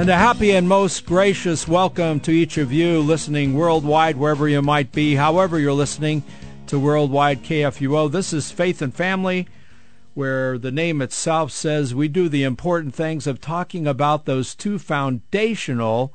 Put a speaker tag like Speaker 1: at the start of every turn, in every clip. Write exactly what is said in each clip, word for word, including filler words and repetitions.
Speaker 1: And a happy and most gracious welcome to each of you listening worldwide, wherever you might be, however you're listening to Worldwide K F U O. This is Faith and Family, where the name itself says we do the important things of talking about those two foundational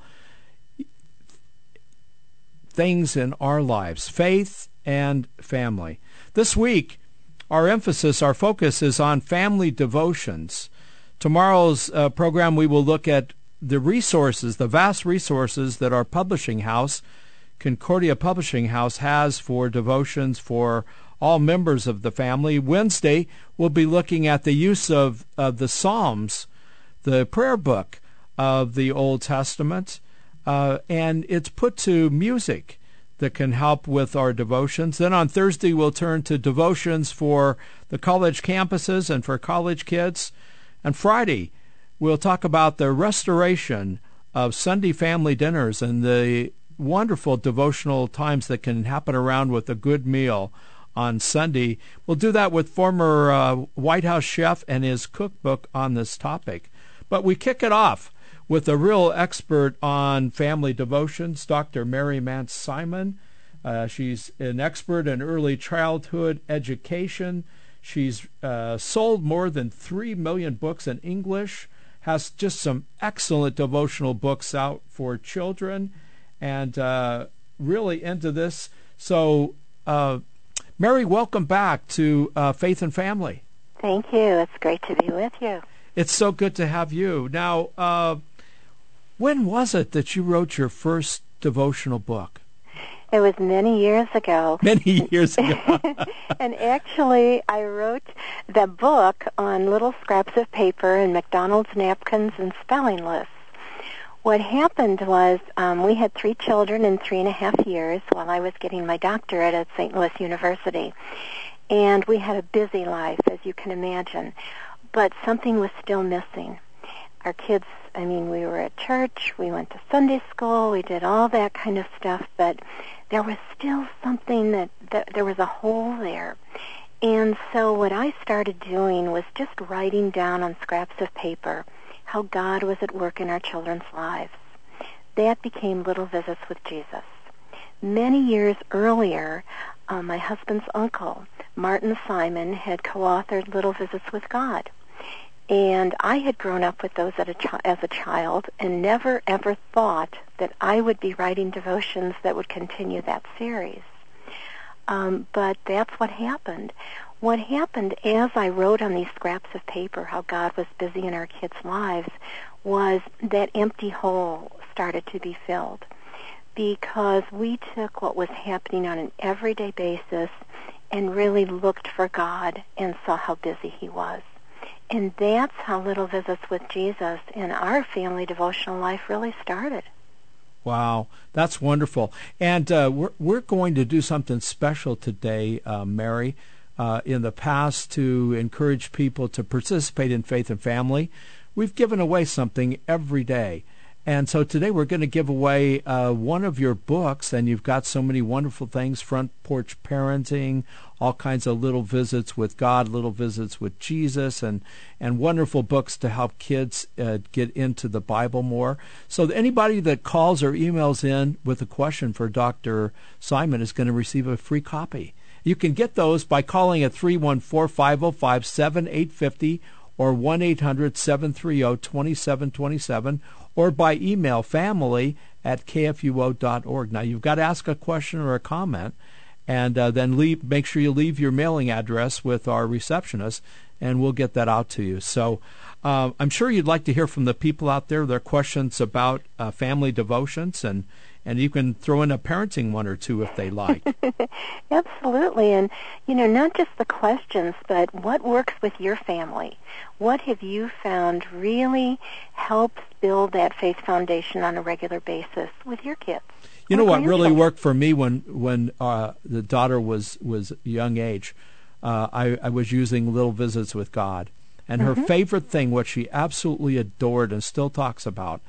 Speaker 1: things in our lives, faith and family. This week, our emphasis, our focus is on family devotions. Tomorrow's uh, program, we will look at the resources, the vast resources that our publishing house, Concordia Publishing House, has for devotions for all members of the family. Wednesday, we'll be looking at the use of, of the Psalms, the prayer book of the Old Testament, uh, and it's put to music that can help with our devotions. Then on Thursday, we'll turn to devotions for the college campuses and for college kids. And Friday, we'll talk about the restoration of Sunday family dinners and the wonderful devotional times that can happen around with a good meal on Sunday. We'll do that with former uh, White House chef and his cookbook on this topic. But we kick it off with a real expert on family devotions, Doctor Mary Mance Simon. Uh, she's an expert in early childhood education. She's uh, sold more than three million books in English, has just some excellent devotional books out for children, and uh, really into this. So, uh, Mary, welcome back to uh, Faith and Family.
Speaker 2: Thank you. It's great to be with you.
Speaker 1: It's so good to have you. Now, uh, when was it that you wrote your first devotional book?
Speaker 2: It was many years ago.
Speaker 1: Many years ago.
Speaker 2: And actually, I wrote the book on little scraps of paper and McDonald's napkins and spelling lists. What happened was um, we had three children in three and a half years while I was getting my doctorate at Saint Louis University. And we had a busy life, as you can imagine. But something was still missing. Our kids, I mean, we were at church, we went to Sunday school, we did all that kind of stuff, but there was still something that, that there was a hole there. And so what I started doing was just writing down on scraps of paper how God was at work in our children's lives. That became Little Visits with Jesus. Many years earlier, uh, my husband's uncle, Martin Simon, had co-authored Little Visits with God. And I had grown up with those as a, chi- as a child and never, ever thought that I would be writing devotions that would continue that series. Um, but that's what happened. What happened as I wrote on these scraps of paper how God was busy in our kids' lives was that empty hole started to be filled, because we took what was happening on an everyday basis and really looked for God and saw how busy He was. And that's how Little Visits with Jesus in our family devotional life really started.
Speaker 1: Wow, that's wonderful. And uh, we're, we're going to do something special today, uh, Mary. Uh, in the past, to encourage people to participate in Faith and Family, we've given away something every day. And so today we're going to give away uh, one of your books, and you've got so many wonderful things, Front Porch Parenting, all kinds of little visits with God, little visits with Jesus, and, and wonderful books to help kids uh, get into the Bible more. So anybody that calls or emails in with a question for Doctor Simon is going to receive a free copy. You can get those by calling at three one four, five oh five, seven eight five oh or one eight hundred, seven three zero, two seven two seven, or by email family at k f u o dot org. Now, you've got to ask a question or a comment, and uh, then leave, make sure you leave your mailing address with our receptionist, and we'll get that out to you. So uh, I'm sure you'd like to hear from the people out there, their questions about uh, family devotions, and And you can throw in a parenting one or two if they like.
Speaker 2: Absolutely. And, you know, not just the questions, but what works with your family? What have you found really helps build that faith foundation on a regular basis with your kids?
Speaker 1: You know what really worked for me when, when uh, the daughter was, was young age? Uh, I, I was using Little Visits with God. And her mm-hmm. favorite thing, what she absolutely adored and still talks about,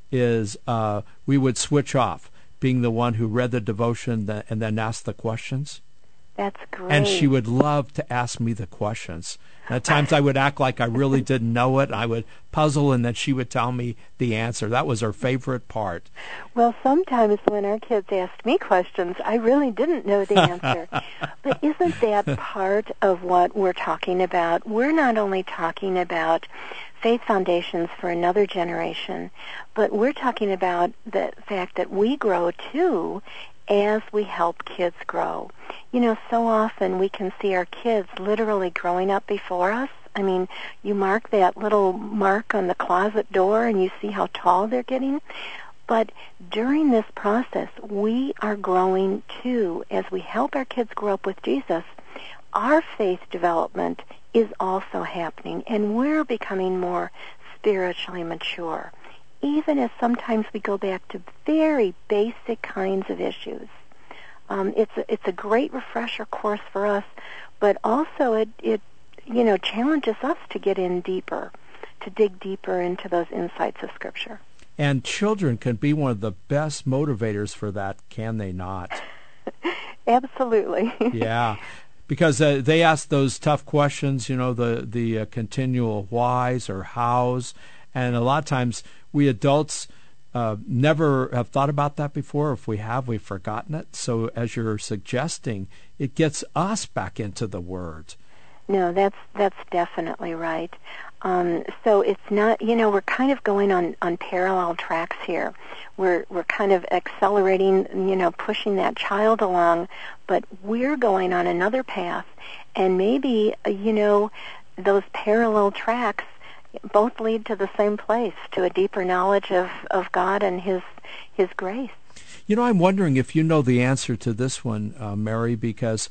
Speaker 1: is uh, we would switch off, being the one who read the devotion and then asked the questions.
Speaker 2: That's great.
Speaker 1: And she would love to ask me the questions. And at times I would act like I really didn't know it. I would puzzle, and then she would tell me the answer. That was her favorite part.
Speaker 2: Well, sometimes when our kids asked me questions, I really didn't know the answer. But isn't that part of what we're talking about? We're not only talking about faith foundations for another generation, but we're talking about the fact that we grow too as we help kids grow. You know, so often we can see our kids literally growing up before us. I mean, you mark that little mark on the closet door and you see how tall they're getting. But during this process, we are growing too. As we help our kids grow up with Jesus, our faith development is also happening, and we're becoming more spiritually mature, even as sometimes we go back to very basic kinds of issues. Um, it's a, it's a great refresher course for us, but also it, it you know challenges us to get in deeper, to dig deeper into those insights of Scripture.
Speaker 1: And children can be one of the best motivators for that, can they not?
Speaker 2: Absolutely.
Speaker 1: Yeah, because uh, they ask those tough questions, you know, the, the uh, continual whys or hows, and a lot of times we adults uh, never have thought about that before. If we have, we've forgotten it. So as you're suggesting, it gets us back into the Word.
Speaker 2: No, that's that's definitely right. Um, so it's not, you know, we're kind of going on, on parallel tracks here. We're we're kind of accelerating, you know, pushing that child along, but we're going on another path, and maybe, uh, you know, those parallel tracks both lead to the same place, to a deeper knowledge of, of God and His His grace.
Speaker 1: You know, I'm wondering if you know the answer to this one, uh, Mary, because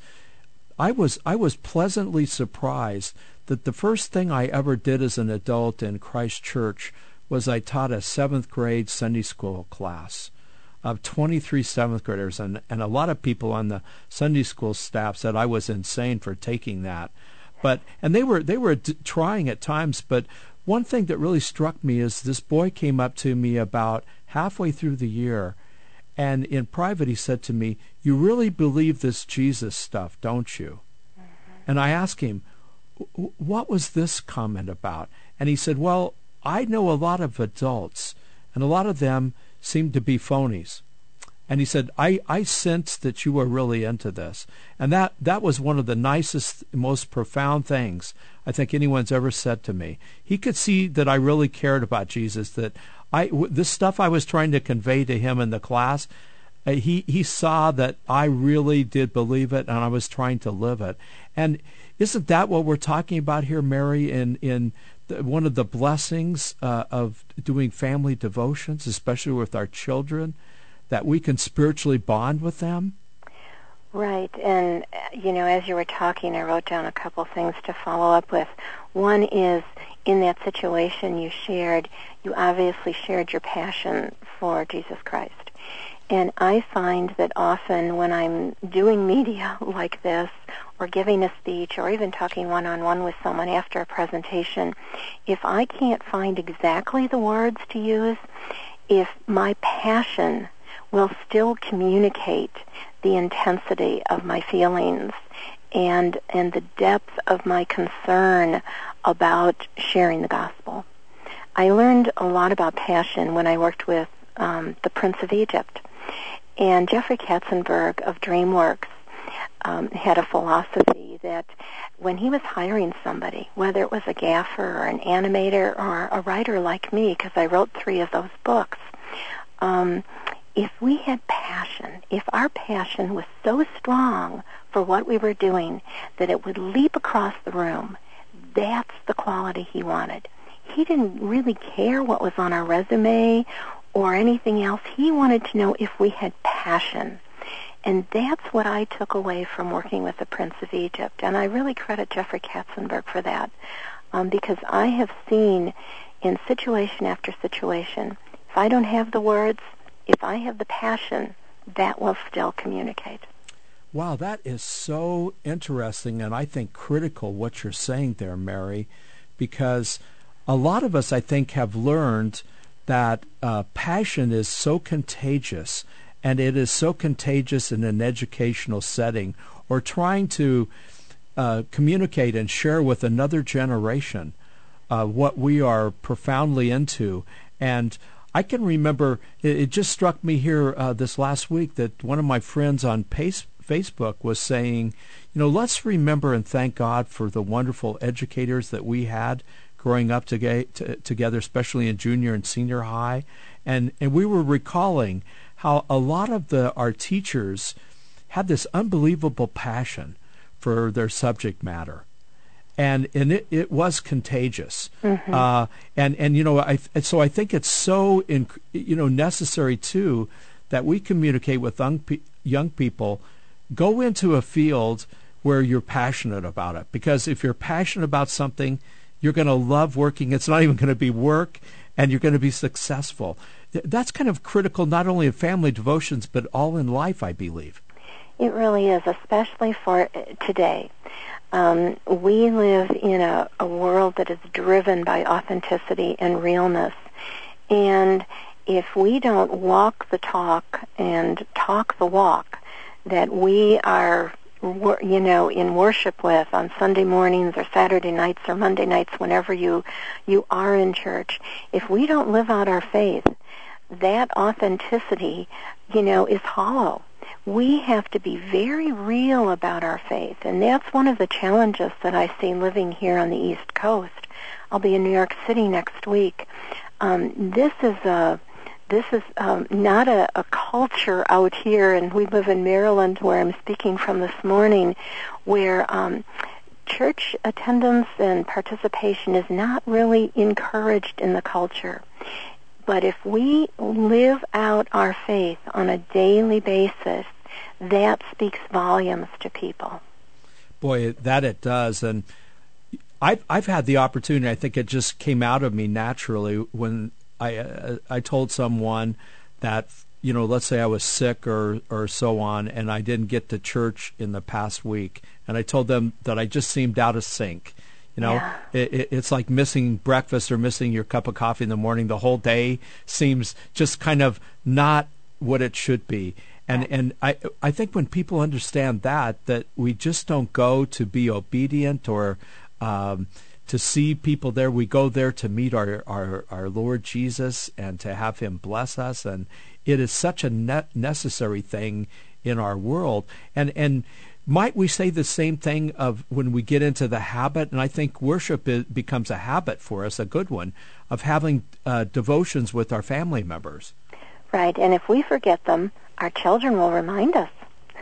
Speaker 1: I was I was pleasantly surprised that the first thing I ever did as an adult in Christ Church was I taught a seventh grade Sunday school class of twenty-three seventh graders, and, and a lot of people on the Sunday school staff said I was insane for taking that. But and they were they were d- trying at times, but one thing that really struck me is this boy came up to me about halfway through the year, and in private he said to me, "You really believe this Jesus stuff, don't you?" Mm-hmm. And I asked him, "What was this comment about?" And he said, "Well, I know a lot of adults, and a lot of them seem to be phonies." And he said, I, I sensed that you were really into this. And that, that was one of the nicest, most profound things I think anyone's ever said to me. He could see that I really cared about Jesus, that I, this stuff I was trying to convey to him in the class, uh, he, he saw that I really did believe it, and I was trying to live it. And isn't that what we're talking about here, Mary, in, in the, one of the blessings uh, of doing family devotions, especially with our children, that we can spiritually bond with them?
Speaker 2: Right. And, you know, as you were talking, I wrote down a couple things to follow up with. One is, in that situation you shared, you obviously shared your passion for Jesus Christ. And I find that often when I'm doing media like this, or giving a speech, or even talking one-on-one with someone after a presentation, if I can't find exactly the words to use, if my passion will still communicate the intensity of my feelings and and the depth of my concern about sharing the gospel. I learned a lot about passion when I worked with um, the Prince of Egypt. And Jeffrey Katzenberg of DreamWorks um, had a philosophy that when he was hiring somebody, whether it was a gaffer or an animator or a writer like me, because I wrote three of those books, um, if we had passion, if our passion was so strong for what we were doing that it would leap across the room, that's the quality he wanted. He didn't really care what was on our resume or anything else. He wanted to know if we had passion. And that's what I took away from working with the Prince of Egypt. And I really credit Jeffrey Katzenberg for that, um, because I have seen in situation after situation, if I don't have the words, if I have the passion, that will still communicate.
Speaker 1: Wow, that is so interesting, and I think critical what you're saying there, Mary, because a lot of us, I think, have learned that uh, passion is so contagious, and it is so contagious in an educational setting or trying to uh, communicate and share with another generation uh, what we are profoundly into. And I can remember, it, it just struck me here uh, this last week that one of my friends on Pace, Facebook was saying, you know, let's remember and thank God for the wonderful educators that we had growing up to, to, together, especially in junior and senior high. And, and we were recalling how a lot of the our teachers had this unbelievable passion for their subject matter. And and it, it was contagious. Mm-hmm. Uh, and, and, you know, I so I think it's so, in, you know, necessary, too, that we communicate with young, pe- young people. Go into a field where you're passionate about it. Because if you're passionate about something, you're going to love working. It's not even going to be work, and you're going to be successful. That's kind of critical, not only in family devotions, but all in life, I believe.
Speaker 2: It really is, especially for today. Um, we live in a, a world that is driven by authenticity and realness. And if we don't walk the talk and talk the walk that we are, you know, in worship with on Sunday mornings or Saturday nights or Monday nights, whenever you, you are in church, if we don't live out our faith, that authenticity, you know, is hollow. We have to be very real about our faith, and that's one of the challenges that I see living here on the East Coast. I'll be in New York City next week. Um, this is a this is um, not a, a culture out here, and we live in Maryland, where I'm speaking from this morning, where um, church attendance and participation is not really encouraged in the culture. But if we live out our faith on a daily basis, that speaks volumes to people.
Speaker 1: Boy, that it does. And I've, I've had the opportunity, I think it just came out of me naturally, when I uh, I told someone that, you know, let's say I was sick or, or so on, and I didn't get to church in the past week, and I told them that I just seemed out of sync. You know,
Speaker 2: yeah.
Speaker 1: it, it's like missing breakfast or missing your cup of coffee in the morning. The whole day seems just kind of not what it should be. And and I I think when people understand that, that we just don't go to be obedient or um, to see people there. We go there to meet our, our, our Lord Jesus and to have him bless us. And it is such a ne- necessary thing in our world. And and might we say the same thing of when we get into the habit, and I think worship is, becomes a habit for us, a good one, of having uh, devotions with our family members.
Speaker 2: Right, and if we forget them, our children will remind us.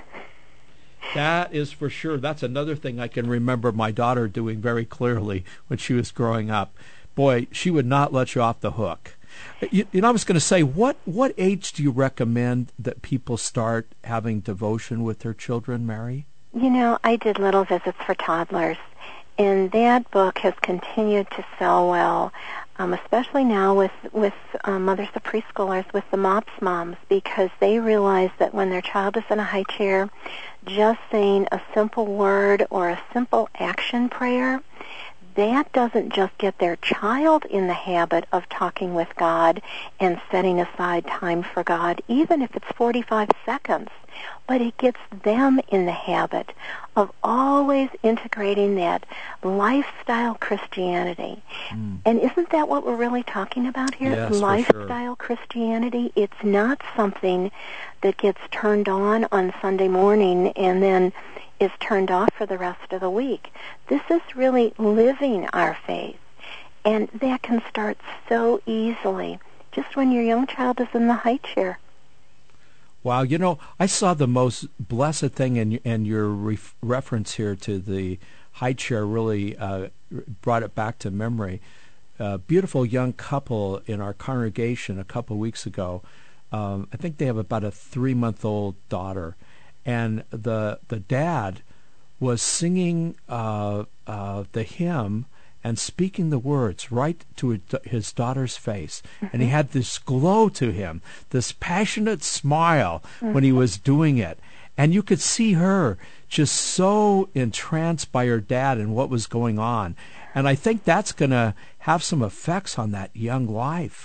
Speaker 1: That is for sure. That's another thing I can remember my daughter doing very clearly when she was growing up. Boy, she would not let you off the hook. You, you know, I was going to say, what, what age do you recommend that people start having devotion with their children, Mary?
Speaker 2: You know, I did Little Visits for Toddlers, and that book has continued to sell well, um, especially now with, with um, mothers of preschoolers, with the MOPS moms, because they realize that when their child is in a high chair, just saying a simple word or a simple action prayer, that doesn't just get their child in the habit of talking with God and setting aside time for God, even if it's forty-five seconds, but it gets them in the habit of always integrating that lifestyle Christianity. Mm. And isn't that what we're really talking about here?
Speaker 1: Yes,
Speaker 2: lifestyle
Speaker 1: for sure.
Speaker 2: Christianity. It's not something that gets turned on on Sunday morning and then is turned off for the rest of the week. This is really living our faith, and that can start so easily just when your young child is in the high chair.
Speaker 1: Wow, you know, I saw the most blessed thing, and and your ref- reference here to the high chair really uh, brought it back to memory. A beautiful young couple in our congregation a couple weeks ago. Um, I think they have about a three-month-old daughter, and the the dad was singing uh, uh, the hymn and speaking the words right to his daughter's face. Mm-hmm. And he had this glow to him, this passionate smile mm-hmm. when he was doing it. And you could see her just so entranced by her dad and what was going on. And I think that's going to have some effects on that young life.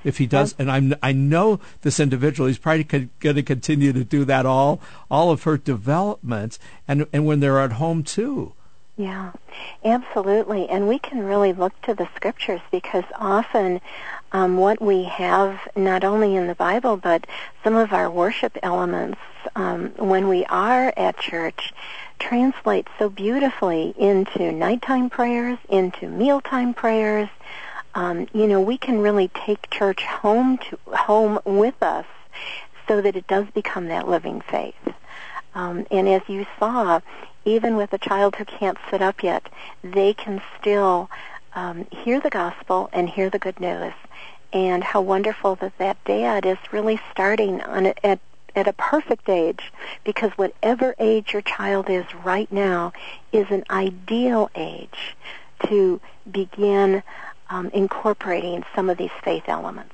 Speaker 1: if he does, and I'm, I know this individual, he's probably going to continue to do that all all of her development, and and when they're at home too.
Speaker 2: Yeah, absolutely. And we can really look to the Scriptures, because often um, what we have, not only in the Bible, but some of our worship elements um, when we are at church, translate so beautifully into nighttime prayers, into mealtime prayers. Um, you know, we can really take church home to home with us so that it does become that living faith. Um, and as you saw, even with a child who can't sit up yet, they can still um, hear the gospel and hear the good news. And how wonderful that that dad is really starting on a, at at a perfect age, because whatever age your child is right now is an ideal age to begin um, incorporating some of these faith elements.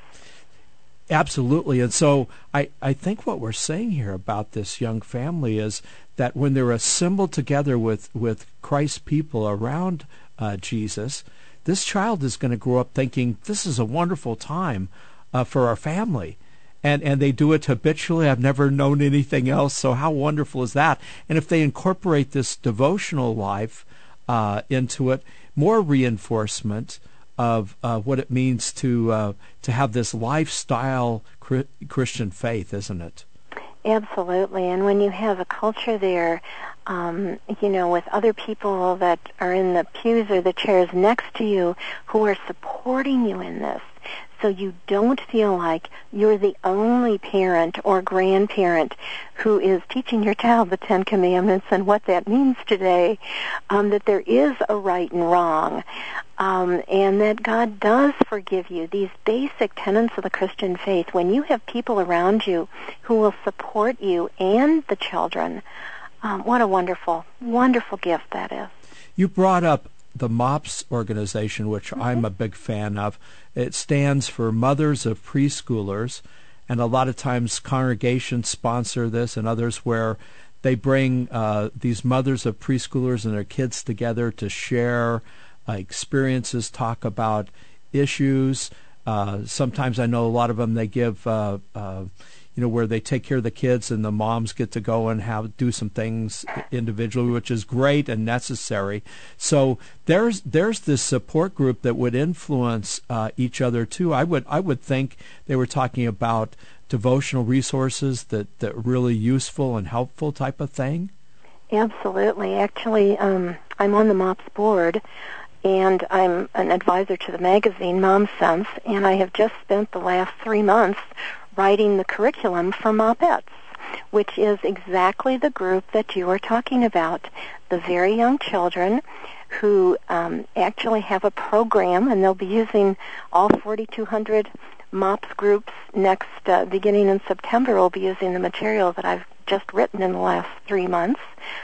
Speaker 1: Absolutely. And so I, I think what we're saying here about this young family is that when they're assembled together with, with Christ's people around uh, Jesus, this child is going to grow up thinking, this is a wonderful time uh, for our family. And and they do it habitually. I've never known anything else, so how wonderful is that? And if they incorporate this devotional life uh, into it, more reinforcement of uh, what it means to uh, to have this lifestyle cri- Christian faith, isn't it?
Speaker 2: Absolutely. And when you have a culture there, um, you know, with other people that are in the pews or the chairs next to you who are supporting you in this, so you don't feel like you're the only parent or grandparent who is teaching your child the Ten Commandments and what that means today, um, that there is a right and wrong, um, and that God does forgive you. These basic tenets of the Christian faith, when you have people around you who will support you and the children, um, what a wonderful, wonderful gift that is.
Speaker 1: You brought up the MOPS organization, which mm-hmm. I'm a big fan of. It stands for Mothers of Preschoolers, and a lot of times congregations sponsor this and others where they bring uh, these mothers of preschoolers and their kids together to share uh, experiences, talk about issues. Uh, sometimes I know a lot of them, they give uh, uh, you know, where they take care of the kids and the moms get to go and have do some things individually, which is great and necessary. So there's there's this support group that would influence uh, each other too. I would I would think they were talking about devotional resources that that really useful and helpful type of thing.
Speaker 2: Absolutely. Actually, um, I'm on the MOPS board, and I'm an advisor to the magazine Mom Sense, and I have just spent the last three months writing the curriculum for Mopettes, which is exactly the group that you were talking about, the very young children who um, actually have a program, and they'll be using all forty-two hundred MOPS groups next, uh, beginning in September, will be using the material that I've just written in the last three months.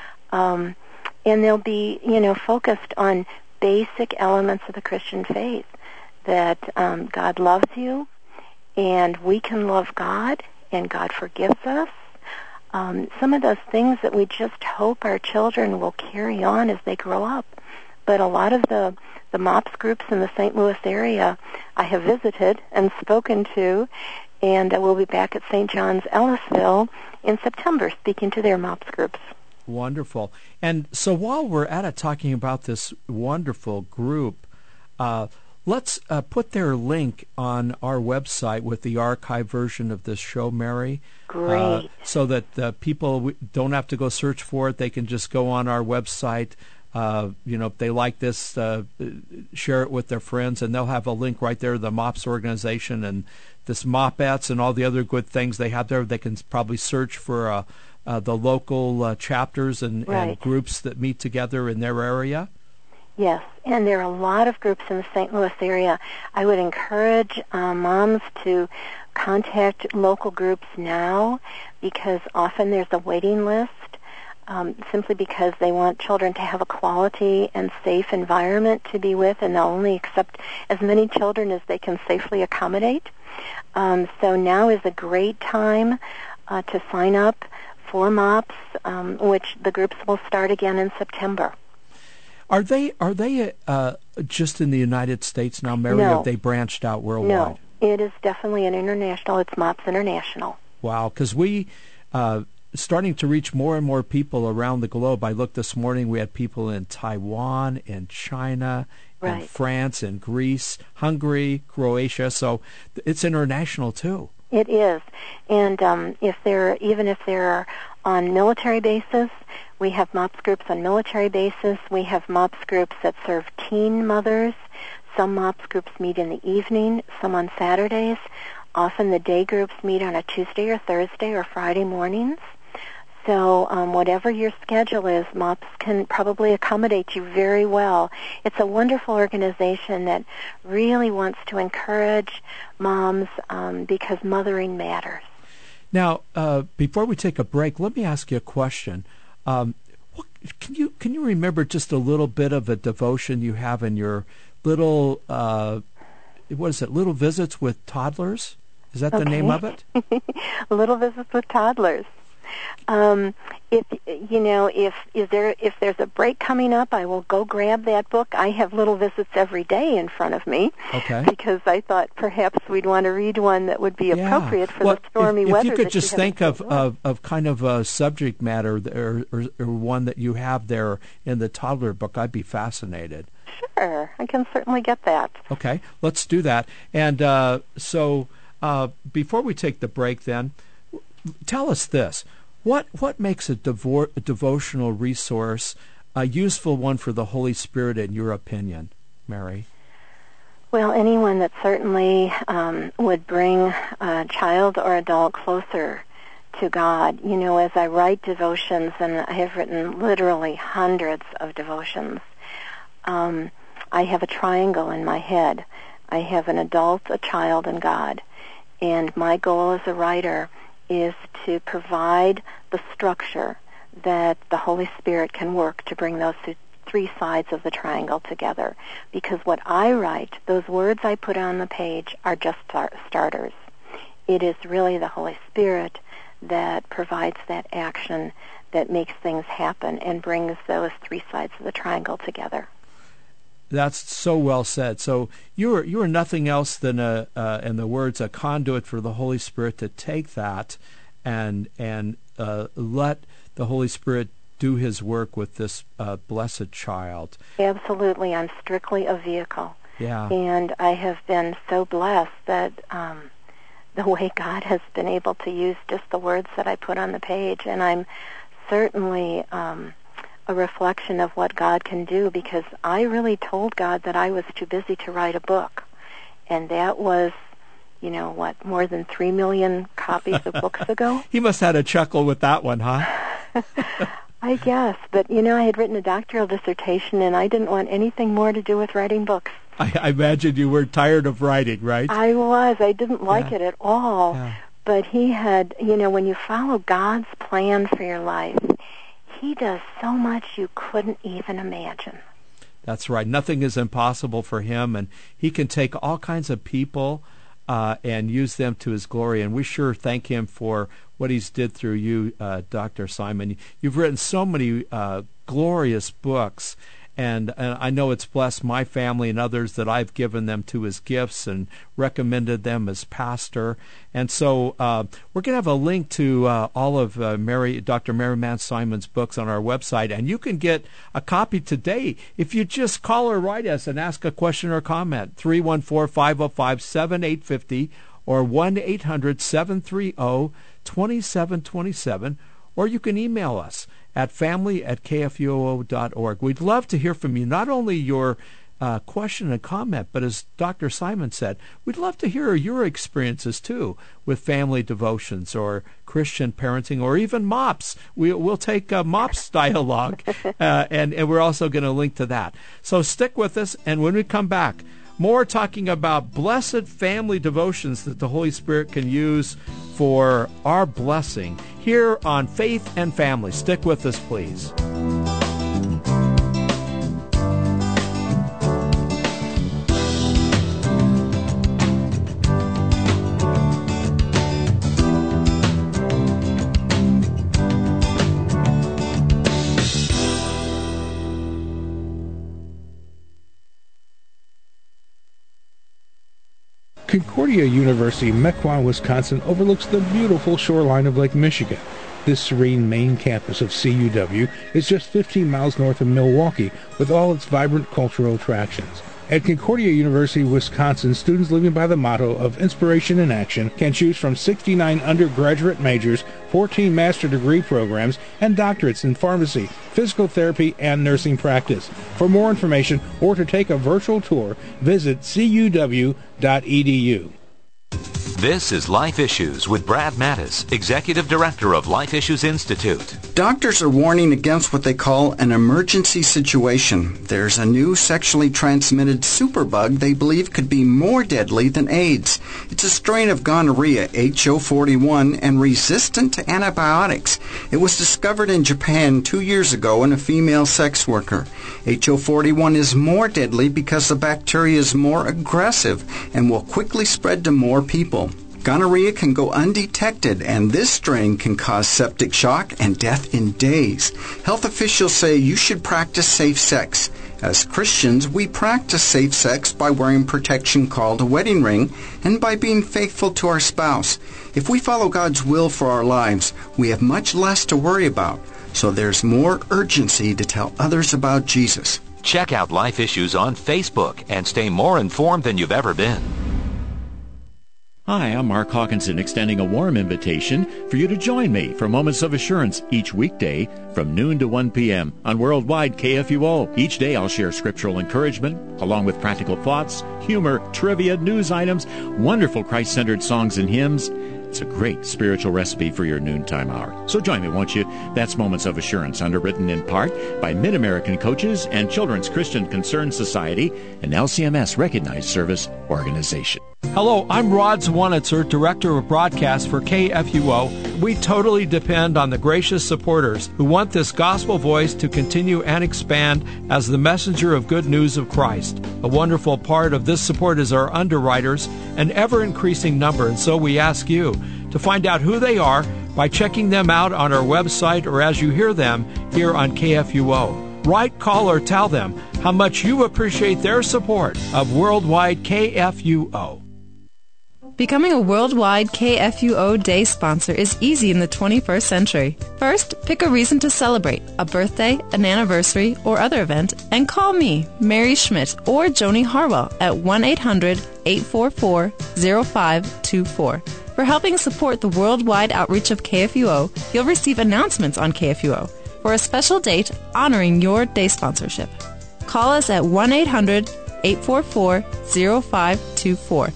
Speaker 2: Um, and they'll be, you know, focused on basic elements of the Christian faith, that um, God loves you, and we can love God, and God forgives us. Um, some of those things that we just hope our children will carry on as they grow up. But a lot of the, the MOPS groups in the Saint Louis area I have visited and spoken to, and uh, we'll be back at Saint John's Ellisville in September speaking to their MOPS groups.
Speaker 1: Wonderful. And so while we're at it talking about this wonderful group, uh, let's uh, put their link on our website with the archive version of this show, Mary.
Speaker 2: Great.
Speaker 1: Uh, so that uh, people don't have to go search for it. They can just go on our website. Uh, you know, if they like this, uh, share it with their friends, and they'll have a link right there to the MOPS organization and this Mopettes and all the other good things they have there. They can probably search for uh, uh, the local uh, chapters and,
Speaker 2: right.
Speaker 1: and groups that meet together in their area.
Speaker 2: Yes, and there are a lot of groups in the Saint Louis area. I would encourage uh, moms to contact local groups now, because often there's a waiting list, um, simply because they want children to have a quality and safe environment to be with, and they'll only accept as many children as they can safely accommodate. Um, so now is a great time uh, to sign up for MOPS, um, which the groups will start again in September.
Speaker 1: Are they are they uh, just in the United States now, Mary,
Speaker 2: no.
Speaker 1: or have they branched out worldwide?
Speaker 2: No, It is definitely an international. It's MOPS International.
Speaker 1: Wow, because we uh, starting to reach more and more people around the globe. I looked this morning, we had people in Taiwan, in China,
Speaker 2: right.
Speaker 1: in France, in Greece, Hungary, Croatia, so it's international too.
Speaker 2: It is, and um, if they're, even if they're on military bases, we have MOPS groups on military bases. We have MOPS groups that serve teen mothers. Some MOPS groups meet in the evening, some on Saturdays. Often the day groups meet on a Tuesday or Thursday or Friday mornings. So um, whatever your schedule is, MOPS can probably accommodate you very well. It's a wonderful organization that really wants to encourage moms um, because mothering matters.
Speaker 1: Now, uh, before we take a break, let me ask you a question. Um, what, can you can you remember just a little bit of a devotion you have in your little, uh, what is it, Little Visits with Toddlers? Is that
Speaker 2: okay.
Speaker 1: the name of it?
Speaker 2: Little Visits with Toddlers. Um, if you know, if is there if there's a break coming up, I will go grab that book. I have Little Visits every day in front of me,
Speaker 1: okay.
Speaker 2: because I thought perhaps we'd want to read one that would be
Speaker 1: yeah.
Speaker 2: appropriate for
Speaker 1: well,
Speaker 2: the stormy
Speaker 1: if, if
Speaker 2: weather.
Speaker 1: If you could
Speaker 2: that
Speaker 1: just
Speaker 2: you
Speaker 1: think of, of of kind of a subject matter or, or or one that you have there in the toddler book, I'd be fascinated.
Speaker 2: Sure, I can certainly get that.
Speaker 1: Okay, let's do that. And uh, so uh, before we take the break, then tell us this. What what makes a, devo- a devotional resource a useful one for the Holy Spirit, in your opinion, Mary?
Speaker 2: Well, anyone that certainly um, would bring a child or adult closer to God. You know, as I write devotions, and I have written literally hundreds of devotions, um, I have a triangle in my head. I have an adult, a child, and God. And my goal as a writer is to provide the structure that the Holy Spirit can work to bring those three sides of the triangle together. Because what I write, those words I put on the page, are just start- starters. It is really the Holy Spirit that provides that action that makes things happen and brings those three sides of the triangle together.
Speaker 1: That's so well said. So you are you are nothing else than a, uh, in the words, a conduit for the Holy Spirit to take that and and uh, let the Holy Spirit do His work with this uh, blessed child.
Speaker 2: Absolutely, I'm strictly a vehicle.
Speaker 1: Yeah.
Speaker 2: And I have been so blessed that um, the way God has been able to use just the words that I put on the page, and I'm certainly Um, a reflection of what God can do, because I really told God that I was too busy to write a book. And that was, you know, what, more than three million copies of books ago?
Speaker 1: He must have had a chuckle with that one, huh?
Speaker 2: I guess. But, you know, I had written a doctoral dissertation, and I didn't want anything more to do with writing books.
Speaker 1: I, I imagine you were tired of writing, right?
Speaker 2: I was. I didn't like
Speaker 1: yeah.
Speaker 2: it at all.
Speaker 1: Yeah.
Speaker 2: But He had, you know, when you follow God's plan for your life, He does so much you couldn't even imagine.
Speaker 1: That's right. Nothing is impossible for Him, and He can take all kinds of people uh, and use them to His glory. And we sure thank Him for what He's did through you, uh, Doctor Simon. You've written so many uh, glorious books, and, and I know it's blessed my family and others that I've given them to as gifts and recommended them as pastor. And so uh, we're going to have a link to uh, all of uh, Mary, Doctor Mary Mann Simon's books on our website, and you can get a copy today if you just call or write us and ask a question or comment. three one four, five oh five, seven eight five oh or one eight hundred, seven three zero, two seven two seven, or you can email us at family at k f u o dot org. We'd love to hear from you, not only your uh, question and comment, but as Doctor Simon said, we'd love to hear your experiences too with family devotions or Christian parenting or even MOPS. We, we'll take uh, MOPS dialogue, uh, and, and we're also going to link to that. So stick with us, and when we come back, more talking about blessed family devotions that the Holy Spirit can use for our blessing here on Faith and Family. Stick with us, please.
Speaker 3: Concordia University, Mequon, Wisconsin overlooks the beautiful shoreline of Lake Michigan. This serene main campus of C U W is just fifteen miles north of Milwaukee, with all its vibrant cultural attractions. At Concordia University, Wisconsin, students living by the motto of inspiration in action can choose from sixty-nine undergraduate majors, fourteen master degree programs, and doctorates in pharmacy, physical therapy, and nursing practice. For more information or to take a virtual tour, visit c u w dot e d u.
Speaker 4: This is Life Issues with Brad Mattis, Executive Director of Life Issues Institute.
Speaker 5: Doctors are warning against what they call an emergency situation. There's a new sexually transmitted superbug they believe could be more deadly than AIDS. It's a strain of gonorrhea, H O forty-one, and resistant to antibiotics. It was discovered in Japan two years ago in a female sex worker. H O forty-one is more deadly because the bacteria is more aggressive and will quickly spread to more people. Gonorrhea can go undetected, and this strain can cause septic shock and death in days. Health officials say you should practice safe sex. As Christians, we practice safe sex by wearing protection called a wedding ring and by being faithful to our spouse. If we follow God's will for our lives, we have much less to worry about. So there's more urgency to tell others about Jesus.
Speaker 4: Check out Life Issues on Facebook and stay more informed than you've ever been.
Speaker 6: Hi, I'm Mark Hawkinson, extending a warm invitation for you to join me for Moments of Assurance each weekday from noon to one p.m. on Worldwide K F U O. Each day I'll share scriptural encouragement, along with practical thoughts, humor, trivia, news items, wonderful Christ-centered songs and hymns. It's a great spiritual recipe for your noontime hour. So join me, won't you? That's Moments of Assurance, underwritten in part by Mid-American Coaches and Children's Christian Concern Society, an L C M S-recognized service organization.
Speaker 1: Hello, I'm Rod Zwanitzer, Director of Broadcast for K F U O. We totally depend on the gracious supporters who want this gospel voice to continue and expand as the messenger of good news of Christ. A wonderful part of this support is our underwriters, an ever-increasing number, and so we ask you to find out who they are by checking them out on our website or as you hear them here on K F U O. Write, call, or tell them how much you appreciate their support of Worldwide K F U O.
Speaker 7: Becoming a Worldwide K F U O Day sponsor is easy in the twenty-first century. First, pick a reason to celebrate, a birthday, an anniversary, or other event, and call me, Mary Schmidt, or Joni Harwell at one eight hundred, eight four four, zero five two four. For helping support the worldwide outreach of K F U O, you'll receive announcements on K F U O for a special date honoring your day sponsorship. Call us at one eight hundred, eight four four, zero five two four.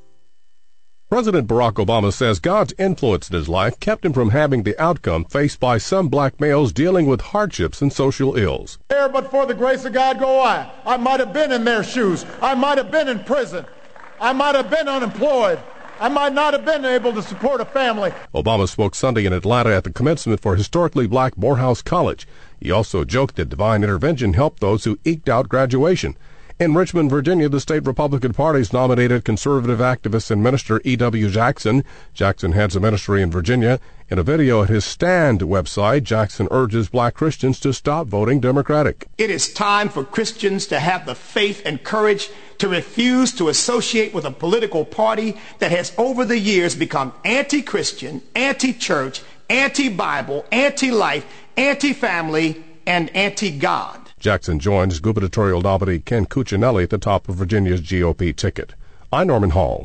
Speaker 8: President Barack Obama says God's influence in his life kept him from having the outcome faced by some black males dealing with hardships and social ills.
Speaker 9: There, but for the grace of God go I. I might have been in their shoes. I might have been in prison. I might have been unemployed. I might not have been able to support a family.
Speaker 8: Obama spoke Sunday in Atlanta at the commencement for historically black Morehouse College. He also joked that divine intervention helped those who eked out graduation. In Richmond, Virginia, the state Republican Party's nominated conservative activist and minister E W Jackson. Jackson heads a ministry in Virginia. In a video at his Stand website, Jackson urges black Christians to stop voting Democratic.
Speaker 10: It is time for Christians to have the faith and courage to refuse to associate with a political party that has over the years become anti-Christian, anti-church, anti-Bible, anti-life, anti-family, and anti-God.
Speaker 8: Jackson joins gubernatorial nominee Ken Cuccinelli at the top of Virginia's G O P ticket. I'm Norman Hall.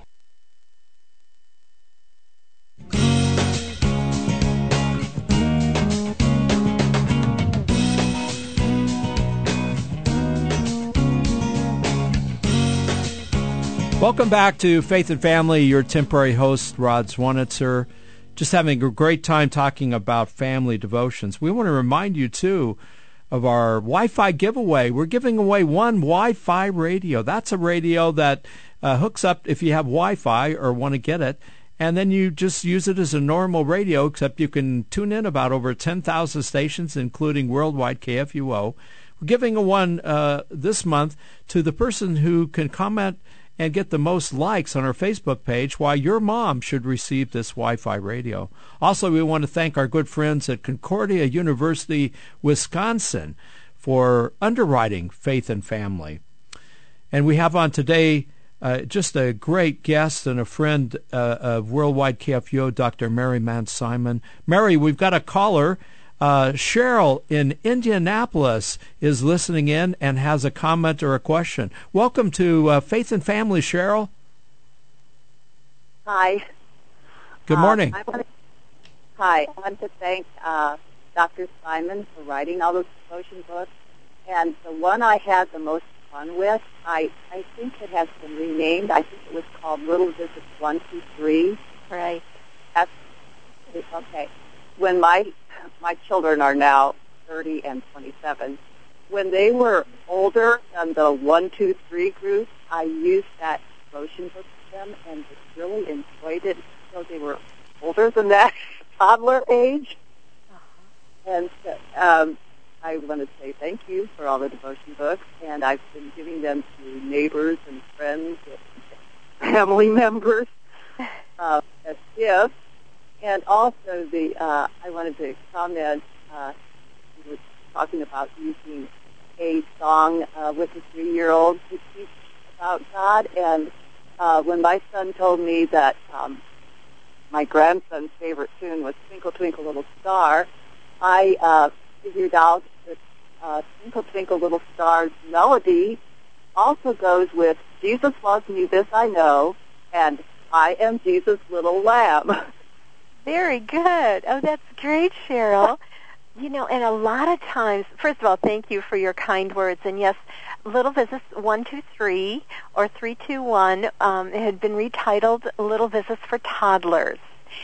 Speaker 1: Welcome back to Faith and Family. Your temporary host, Rod Zwanitzer. Just having a great time talking about family devotions. We want to remind you, too, of our Wi-Fi giveaway. We're giving away one Wi-Fi radio. That's a radio that uh, hooks up if you have Wi-Fi or want to get it, and then you just use it as a normal radio, except you can tune in about over ten thousand stations, including Worldwide K F U O. We're giving a one uh, this month to the person who can comment and get the most likes on our Facebook page why your mom should receive this Wi-Fi radio. Also, we want to thank our good friends at Concordia University, Wisconsin, for underwriting Faith and Family. And we have on today uh, just a great guest and a friend uh, of Worldwide K F U O, Doctor Mary Mann Simon. Mary, we've got a caller. Uh, Cheryl in Indianapolis is listening in and has a comment or a question. Welcome to uh, Faith and Family, Cheryl.
Speaker 11: Hi.
Speaker 1: Good morning.
Speaker 11: Uh, I want to, hi. I want to thank uh, Doctor Simon for writing all those devotion books. And the one I had the most fun with, I, I think it has been renamed. I think it was called Little Visits one, two, three.
Speaker 2: Right.
Speaker 11: That's, okay. When my my children are now thirty and twenty-seven, when they were older than the one, two, three group, I used that devotion book with them and just really enjoyed it. So they were older than that toddler age. Uh-huh. And um, I want to say thank you for all the devotion books, and I've been giving them to neighbors and friends and family members uh, as gifts. And also, the uh, I wanted to comment, uh, we were talking about using a song uh, with a three-year-old to teach about God. And uh, when my son told me that um, my grandson's favorite tune was Twinkle, Twinkle, Little Star, I uh, figured out that uh, Twinkle, Twinkle, Little Star's melody also goes with Jesus loves me, this I know, and I am Jesus' little lamb.
Speaker 2: Very good. Oh, that's great, Cheryl. You know, and a lot of times, first of all, thank you for your kind words. And yes, Little Visits one two three or three two one um, had been retitled Little Visits for Toddlers.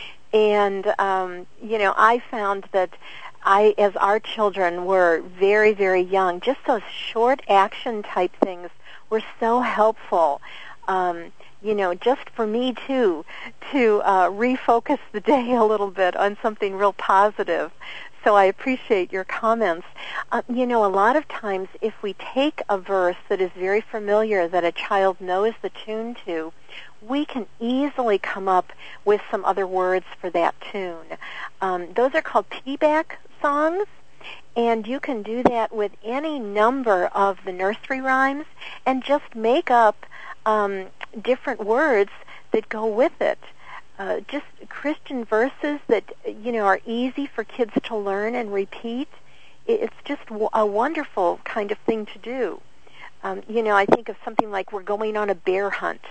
Speaker 2: And, um, you know, I found that I, as our children were very, very young, just those short action type things were so helpful. Um, you know, just for me, too, to uh, refocus the day a little bit on something real positive. So I appreciate your comments. Uh, you know, a lot of times if we take a verse that is very familiar, that a child knows the tune to, we can easily come up with some other words for that tune. Um, those are called P-back songs, and you can do that with any number of the nursery rhymes and just make up um, different words that go with it. Uh, just Christian verses that, you know, are easy for kids to learn and repeat. It's just a wonderful kind of thing to do. Um, you know, I think of something like we're going on a bear hunt.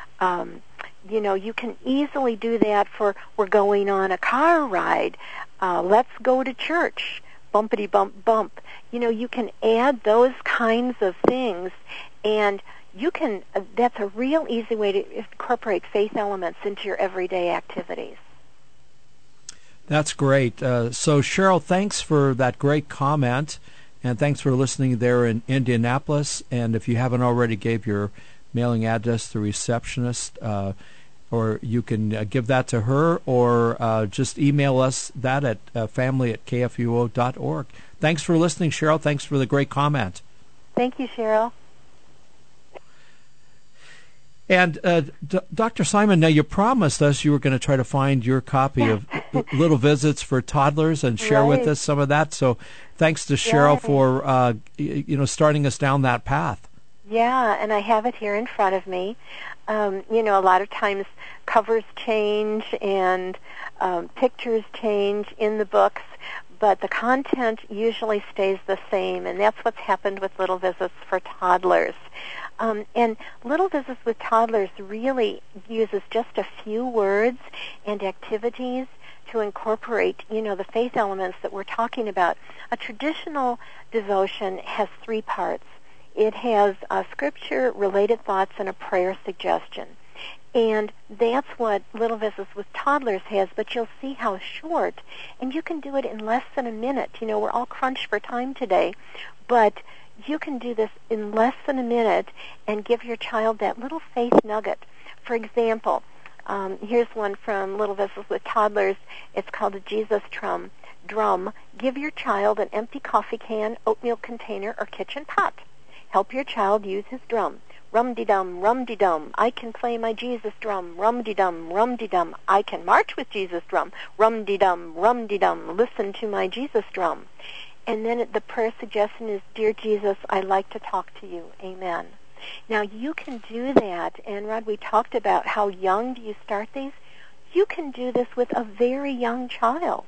Speaker 2: Um, you know, you can easily do that for we're going on a car ride. Uh, let's go to church. Bumpity bump bump. You know, you can add those kinds of things, and you can, uh, that's a real easy way to incorporate faith elements into your everyday activities.
Speaker 1: That's great. Uh, so, Cheryl, thanks for that great comment, and thanks for listening there in Indianapolis. And if you haven't already gave your mailing address to the receptionist, uh, or you can uh, give that to her, or uh, just email us that at uh, family at k f u o dot org. Thanks for listening, Cheryl. Thanks for the great comment.
Speaker 2: Thank you, Cheryl.
Speaker 1: And uh, D- Doctor Simon, now you promised us you were going to try to find your copy of Little Visits for Toddlers and share
Speaker 2: right.
Speaker 1: with us some of that. So thanks to Cheryl
Speaker 2: right.
Speaker 1: for uh, you know starting us down that path.
Speaker 2: Yeah, and I have it here in front of me. Um, you know, a lot of times covers change and um, pictures change in the books, but the content usually stays the same, and that's what's happened with Little Visits for Toddlers. Um, and Little Visits with Toddlers really uses just a few words and activities to incorporate, you know, the faith elements that we're talking about. A traditional devotion has three parts. It has a scripture, related thoughts, and a prayer suggestion. And that's what Little Visits with Toddlers has, but you'll see how short, and you can do it in less than a minute. You know, we're all crunched for time today, but you can do this in less than a minute and give your child that little faith nugget. For example, um, here's one from Little Visits with Toddlers. It's called a Jesus Drum. Drum. Give your child an empty coffee can, oatmeal container, or kitchen pot. Help your child use his drum. Rum-de-dum, rum-de-dum, I can play my Jesus drum. Rum-de-dum, rum-de-dum, I can march with Jesus drum. Rum-de-dum, rum-de-dum, listen to my Jesus drum. And then the prayer suggestion is, Dear Jesus, I like to talk to you. Amen. Now, you can do that, and Rod, we talked about how young do you start these. You can do this with a very young child.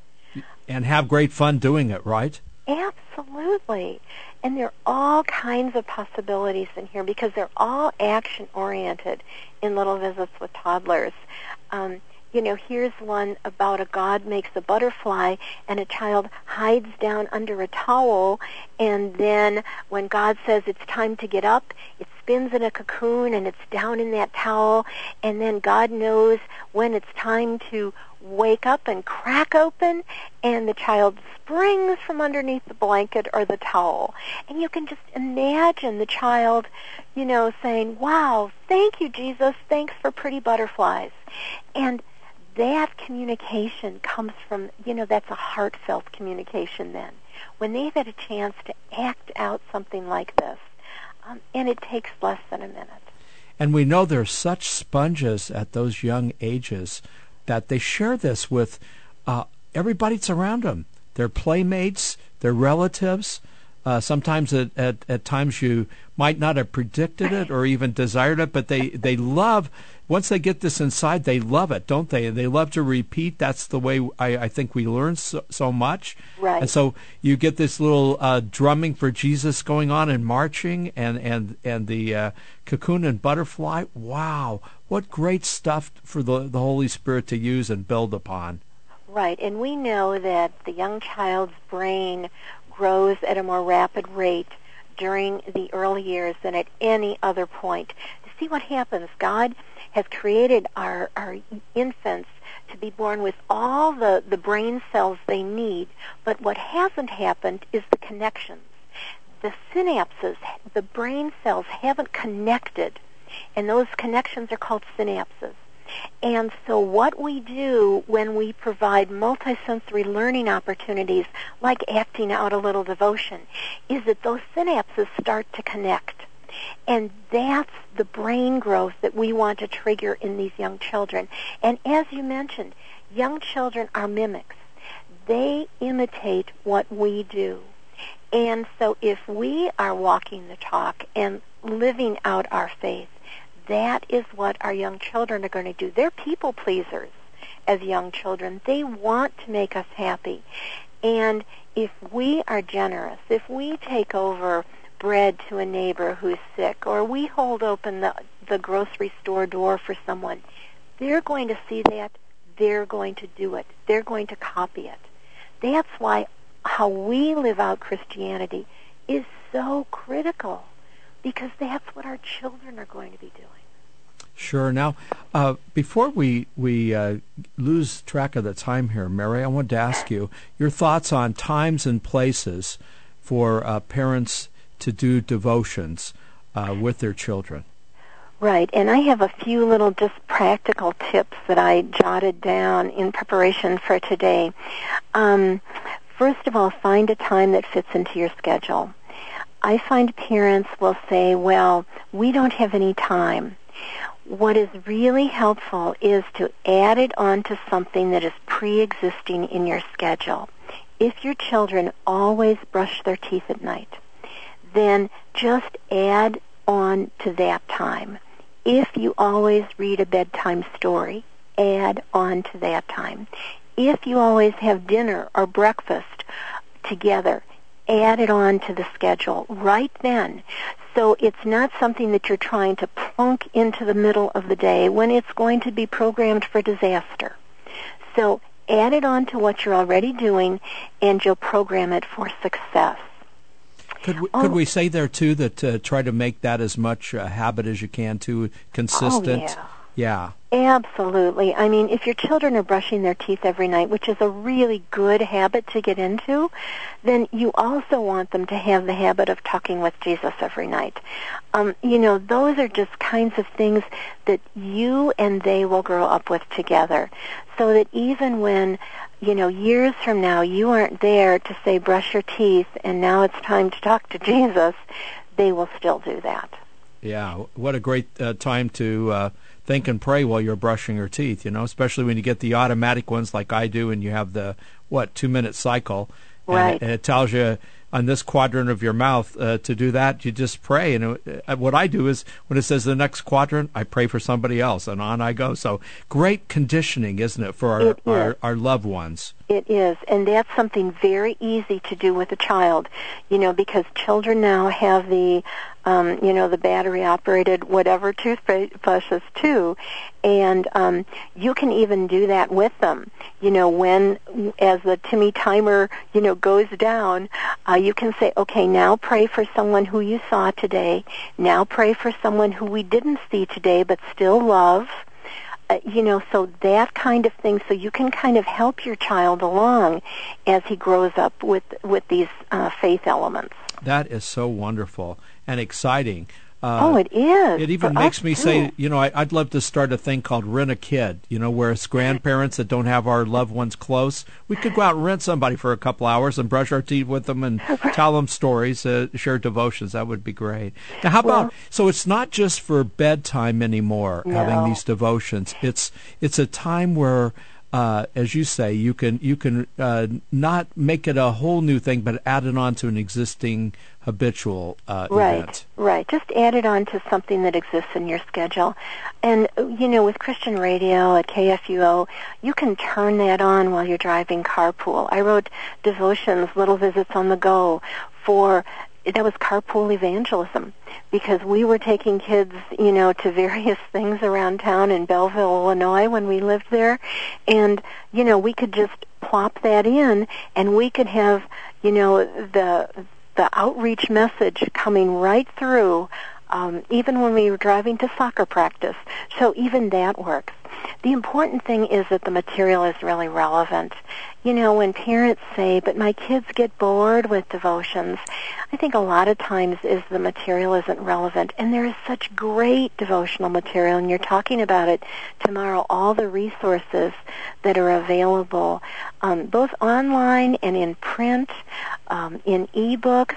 Speaker 1: And have great fun doing it, right?
Speaker 2: Absolutely. And there are all kinds of possibilities in here because they're all action-oriented in Little Visits with Toddlers. Um, you know, here's one about a God makes a butterfly and a child hides down under a towel, and then when God says it's time to get up, it spins in a cocoon and it's down in that towel, and then God knows when it's time to wake up and crack open, and the child springs from underneath the blanket or the towel. And you can just imagine the child, you know, saying, wow, thank you, Jesus, thanks for pretty butterflies. And that communication comes from, you know, that's a heartfelt communication then. When they've had a chance to act out something like this, um, and it takes less than a minute.
Speaker 1: And we know they're such sponges at those young ages that they share this with uh, everybody that's around them, their playmates, their relatives. Uh, sometimes at, at, at times you might not have predicted it or even desired it, but they, they love, once they get this inside, they love it, don't they? They love to repeat. That's the way I, I think we learn so, so much.
Speaker 2: Right.
Speaker 1: And so you get this little uh, drumming for Jesus going on and marching and, and, and the uh, cocoon and butterfly. Wow, what great stuff for the, the Holy Spirit to use and build upon.
Speaker 2: Right, and we know that the young child's brain grows at a more rapid rate during the early years than at any other point. You see what happens. God has created our, our infants to be born with all the, the brain cells they need, but what hasn't happened is the connections. The synapses, the brain cells haven't connected, and those connections are called synapses. And so what we do when we provide multisensory learning opportunities, like acting out a little devotion, is that those synapses start to connect. And that's the brain growth that we want to trigger in these young children. And as you mentioned, young children are mimics. They imitate what we do. And so if we are walking the talk and living out our faith, that is what our young children are going to do. They're people pleasers as young children. They want to make us happy. And if we are generous, if we take over bread to a neighbor who's sick, or we hold open the, the grocery store door for someone, they're going to see that. They're going to do it. They're going to copy it. That's why how we live out Christianity is so critical, because that's what our children are going to be doing.
Speaker 1: Sure. Now, uh, before we we uh, lose track of the time here, Mary, I wanted to ask you your thoughts on times and places for uh, parents to do devotions uh, with their children.
Speaker 2: Right, and I have a few little just practical tips that I jotted down in preparation for today. Um, first of all, find a time that fits into your schedule. I find parents will say, well, we don't have any time. What is really helpful is to add it on to something that is pre-existing in your schedule. If your children always brush their teeth at night, then just add on to that time. If you always read a bedtime story, add on to that time. If you always have dinner or breakfast together, add it on to the schedule right then. So it's not something that you're trying to plunk into the middle of the day when it's going to be programmed for disaster. So add it on to what you're already doing, and you'll program it for success.
Speaker 1: Could we,
Speaker 2: oh.
Speaker 1: could we say there, too, that uh, try to make that as much a habit as you can, too, consistent?
Speaker 2: Oh, yeah.
Speaker 1: Yeah.
Speaker 2: Absolutely. I mean, if your children are brushing their teeth every night, which is a really good habit to get into, then you also want them to have the habit of talking with Jesus every night. Um, you know, those are just kinds of things that you and they will grow up with together, so that even when, you know, years from now you aren't there to say brush your teeth and now it's time to talk to Jesus, they will still do that.
Speaker 1: Yeah, what a great uh, time to uh, think and pray while you're brushing your teeth, you know, especially when you get the automatic ones like I do and you have the, what, two-minute cycle.
Speaker 2: Right.
Speaker 1: And it, and it tells you on this quadrant of your mouth uh, to do that. You just pray. And uh, what I do is when it says the next quadrant, I pray for somebody else, and on I go. So great conditioning, isn't it, for our,
Speaker 2: it
Speaker 1: our, our loved ones?
Speaker 2: It is, and that's something very easy to do with a child, you know, because children now have the, um, you know, the battery-operated whatever toothbrushes too, and um, you can even do that with them. You know, when, as the Timmy timer, you know, goes down, uh, you can say, okay, now pray for someone who you saw today. Now pray for someone who we didn't see today but still love. Uh, you know, so that kind of thing, so you can kind of help your child along as he grows up with with these uh, faith elements.
Speaker 1: That is so wonderful and exciting. Uh,
Speaker 2: oh, it is.
Speaker 1: It even makes me too. say, you know, I, I'd love to start a thing called Rent a Kid, you know, where as grandparents that don't have our loved ones close, we could go out and rent somebody for a couple hours and brush our teeth with them and tell them stories, uh, share devotions. That would be great. Now, how
Speaker 2: well,
Speaker 1: about, so it's not just for bedtime anymore,
Speaker 2: no.
Speaker 1: having these devotions. It's it's a time where, Uh, as you say, you can you can uh, not make it a whole new thing, but add it on to an existing habitual uh,
Speaker 2: right,
Speaker 1: event.
Speaker 2: Right, just add it on to something that exists in your schedule. And, you know, with Christian radio at K F U O, you can turn that on while you're driving carpool. I wrote devotions, little visits on the go, for that was carpool evangelism, because we were taking kids, you know, to various things around town in Belleville, Illinois when we lived there. And, you know, we could just plop that in and we could have, you know, the the outreach message coming right through, um, even when we were driving to soccer practice. So even that works. The important thing is that the material is really relevant. You know, when parents say, but my kids get bored with devotions, I think a lot of times is the material isn't relevant. And there is such great devotional material, and you're talking about it tomorrow, all the resources that are available, um, both online and in print, um, in e-books.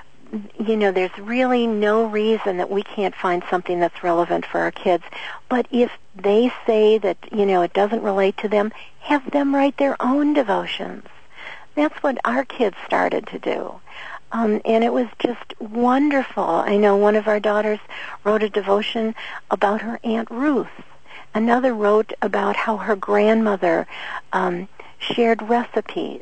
Speaker 2: You know, there's really no reason that we can't find something that's relevant for our kids. But if they say that, you know, it doesn't relate to them, have them write their own devotions. That's what our kids started to do. Um, and it was just wonderful. I know one of our daughters wrote a devotion about her Aunt Ruth. Another wrote about how her grandmother um, shared recipes.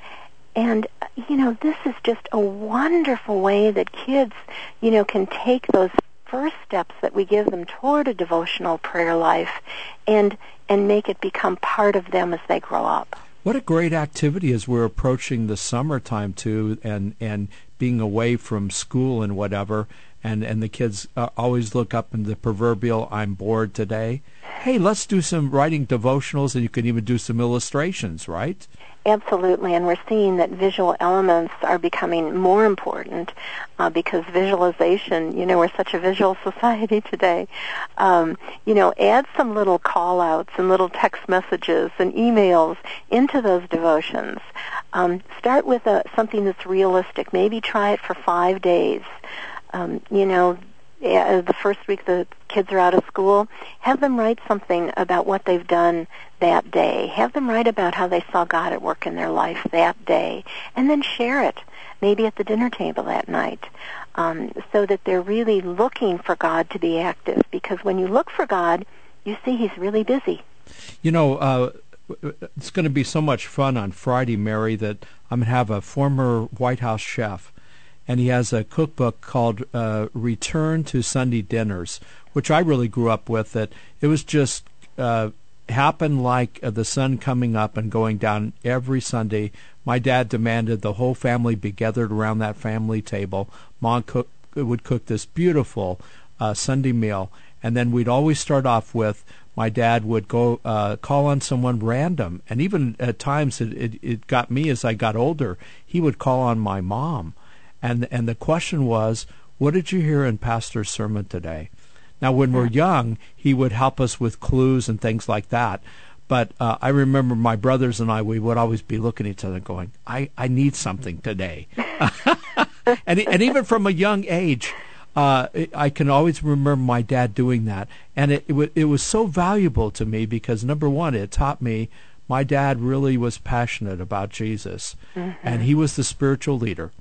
Speaker 2: And, you know, this is just a wonderful way that kids, you know, can take those first steps that we give them toward a devotional prayer life and and make it become part of them as they grow up.
Speaker 1: What a great activity as we're approaching the summertime, too, and, and being away from school and whatever, and, and the kids uh, always look up in the proverbial, I'm bored today. Hey, let's do some writing devotionals, and you can even do some illustrations, right?
Speaker 2: Absolutely, and we're seeing that visual elements are becoming more important uh, because visualization, you know, we're such a visual society today. Um, you know, add some little call-outs and little text messages and emails into those devotions. Um, start with a, something that's realistic. Maybe try it for five days. Um, you know, the first week the kids are out of school, have them write something about what they've done that day. Have them write about how they saw God at work in their life that day, and then share it, maybe at the dinner table that night, um, so that they're really looking for God to be active. Because when you look for God, you see He's really busy.
Speaker 1: You know, uh, it's going to be so much fun on Friday, Mary, that I'm going to have a former White House chef, and he has a cookbook called uh, Return to Sunday Dinners, which I really grew up with. That it was just uh, happened like uh, the sun coming up and going down every Sunday. My dad demanded the whole family be gathered around that family table. Mom cook, would cook this beautiful uh, Sunday meal, and then we'd always start off with my dad would go uh, call on someone random, and even at times it, it, it got me as I got older. He would call on my mom. And and the question was, what did you hear in Pastor's sermon today? Now, when we're young, he would help us with clues and things like that. But uh, I remember my brothers and I, we would always be looking at each other going, I, I need something today. and and even from a young age, uh, I can always remember my dad doing that. And it, it, w- it was so valuable to me because, number one, it taught me my dad really was passionate about Jesus. Mm-hmm. And he was the spiritual leader.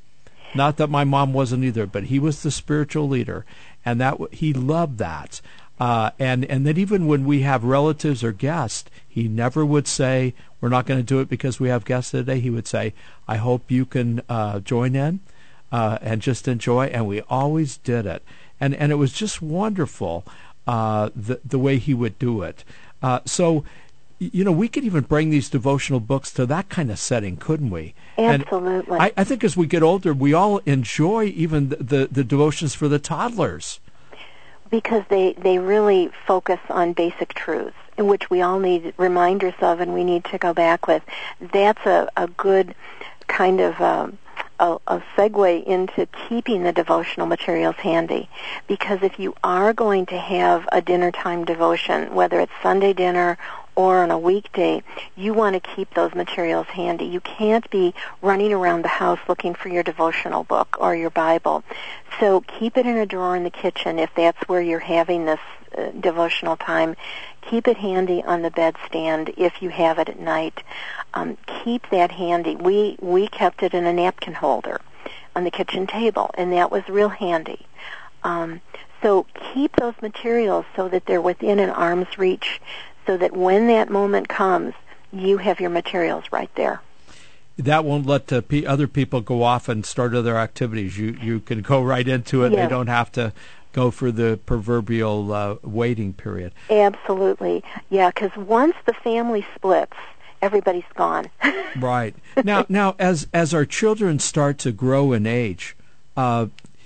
Speaker 1: Not that my mom wasn't either, but he was the spiritual leader, and that he loved that. Uh, and, and that even when we have relatives or guests, he never would say, we're not going to do it because we have guests today. He would say, I hope you can uh, join in uh, and just enjoy. And we always did it. And and it was just wonderful uh, the, the way he would do it. Uh, so, you know, we could even bring these devotional books to that kind of setting, couldn't we?
Speaker 2: Absolutely.
Speaker 1: And I, I think as we get older, we all enjoy even the, the, the devotions for the toddlers.
Speaker 2: Because they, they really focus on basic truths, in which we all need reminders of and we need to go back with. That's a, a good kind of um, a, a segue into keeping the devotional materials handy. Because if you are going to have a dinner time devotion, whether it's Sunday dinner or on a weekday, you want to keep those materials handy. You can't be running around the house looking for your devotional book or your Bible. So keep it in a drawer in the kitchen if that's where you're having this uh, devotional time. Keep it handy on the bedstand if you have it at night. Um, keep that handy. We, we kept it in a napkin holder on the kitchen table, and that was real handy. Um, so keep those materials so that they're within an arm's reach, so that when that moment comes, you have your materials right there.
Speaker 1: That won't let uh, p- other people go off and start other activities. You you can go right into it.
Speaker 2: Yes.
Speaker 1: They don't have to go for the proverbial uh, waiting period.
Speaker 2: Absolutely. Yeah, because once the family splits, everybody's gone.
Speaker 1: Right. Now, now as, as our children start to grow in age, uh,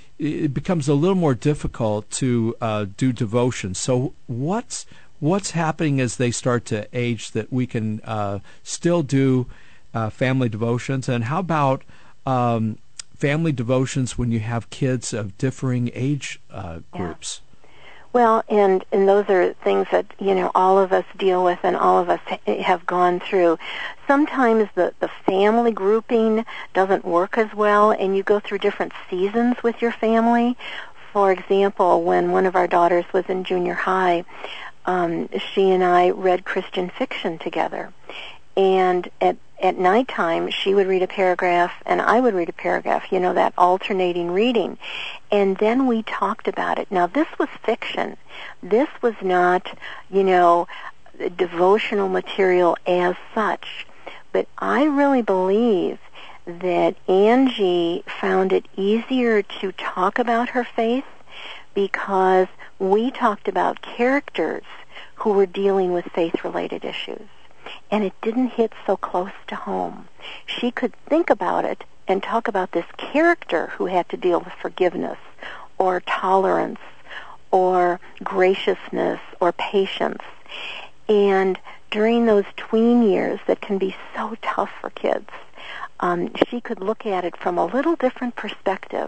Speaker 1: it becomes a little more difficult to uh, do devotion. So what's what's happening as they start to age that we can uh, still do uh, family devotions? And how about um, family devotions when you have kids of differing age uh, groups?
Speaker 2: Yeah. Well, and, and those are things that, you know, all of us deal with and all of us ha- have gone through. Sometimes the, the family grouping doesn't work as well, and you go through different seasons with your family. For example, when one of our daughters was in junior high, um, she and I read Christian fiction together. And at at nighttime, she would read a paragraph, and I would read a paragraph, you know, that alternating reading. And then we talked about it. Now, this was fiction. This was not, you know, devotional material as such. But I really believe that Angie found it easier to talk about her faith because we talked about characters who were dealing with faith-related issues. And it didn't hit so close to home. She could think about it and talk about this character who had to deal with forgiveness or tolerance or graciousness or patience. And during those tween years that can be so tough for kids, um, she could look at it from a little different perspective.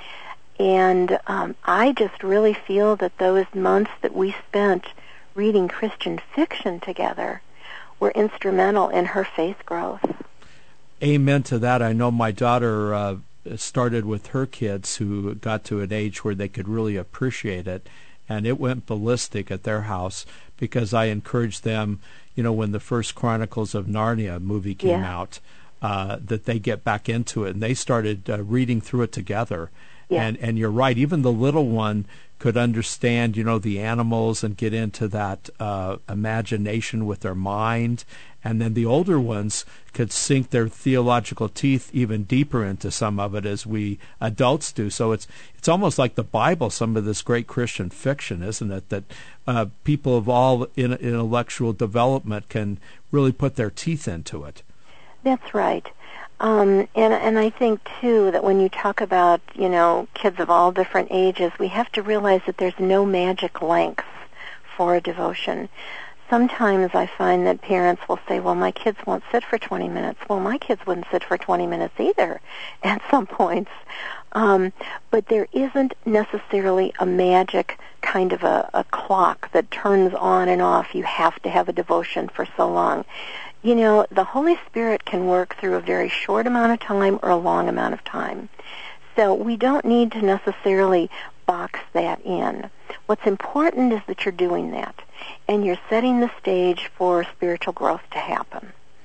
Speaker 2: And um, I just really feel that those months that we spent reading Christian fiction together were instrumental in her faith growth.
Speaker 1: Amen to that. I know my daughter uh, started with her kids who got to an age where they could really appreciate it, and it went ballistic at their house because I encouraged them, you know, when the first Chronicles of Narnia movie came
Speaker 2: yeah.
Speaker 1: out, uh, that they get back into it, and they started uh, reading through it together.
Speaker 2: Yeah.
Speaker 1: And and you're right, even the little one could understand, you know, the animals and get into that uh, imagination with their mind. And then the older ones could sink their theological teeth even deeper into some of it as we adults do. So it's it's almost like the Bible, some of this great Christian fiction, isn't it? That uh, people of all in, intellectual development can really put their teeth into it.
Speaker 2: That's right. Um, and, and I think, too, that when you talk about, you know, kids of all different ages, we have to realize that there's no magic length for a devotion. Sometimes I find that parents will say, well, my kids won't sit for twenty minutes. Well, my kids wouldn't sit for twenty minutes either at some points. Um, but there isn't necessarily a magic kind of a, a clock that turns on and off. You have to have a devotion for so long. You know, the Holy Spirit can work through a very short amount of time or a long amount of time. So we don't need to necessarily box that in. What's important is that you're doing that, and you're setting the stage for spiritual growth to happen.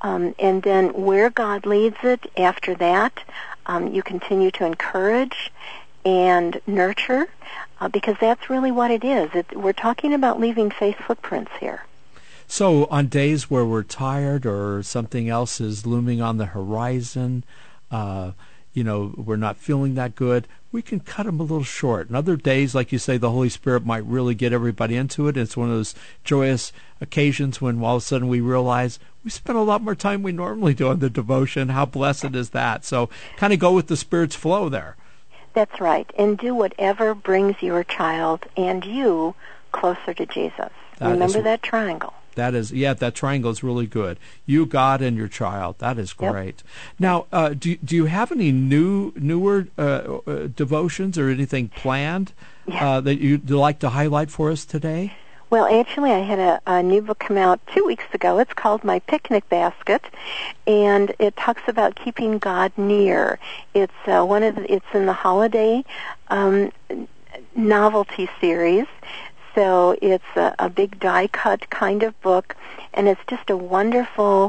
Speaker 2: Um, and then where God leads it after that, um, you continue to encourage and nurture, uh, because that's really what it is. It, we're talking about leaving faith footprints here.
Speaker 1: So on days where we're tired or something else is looming on the horizon, uh, you know, we're not feeling that good, we can cut them a little short. And other days, like you say, the Holy Spirit might really get everybody into it. It's one of those joyous occasions when all of a sudden we realize we spend a lot more time we normally do on the devotion. How blessed is that? So kind of go with the Spirit's flow there.
Speaker 2: That's right. And do whatever brings your child and you closer to Jesus. That Remember is, that triangle.
Speaker 1: That is, yeah, that triangle is really good. You, God, and your child. That is great. Yep. Now, uh, do do you have any new newer uh, uh, devotions or anything planned yeah. uh, that you'd like to highlight for us today?
Speaker 2: Well, actually, I had a, a new book come out two weeks ago. It's called My Picnic Basket, and it talks about keeping God near. It's uh, one of the, it's in the holiday um, novelty series. So it's a, a big die-cut kind of book, and it's just a wonderful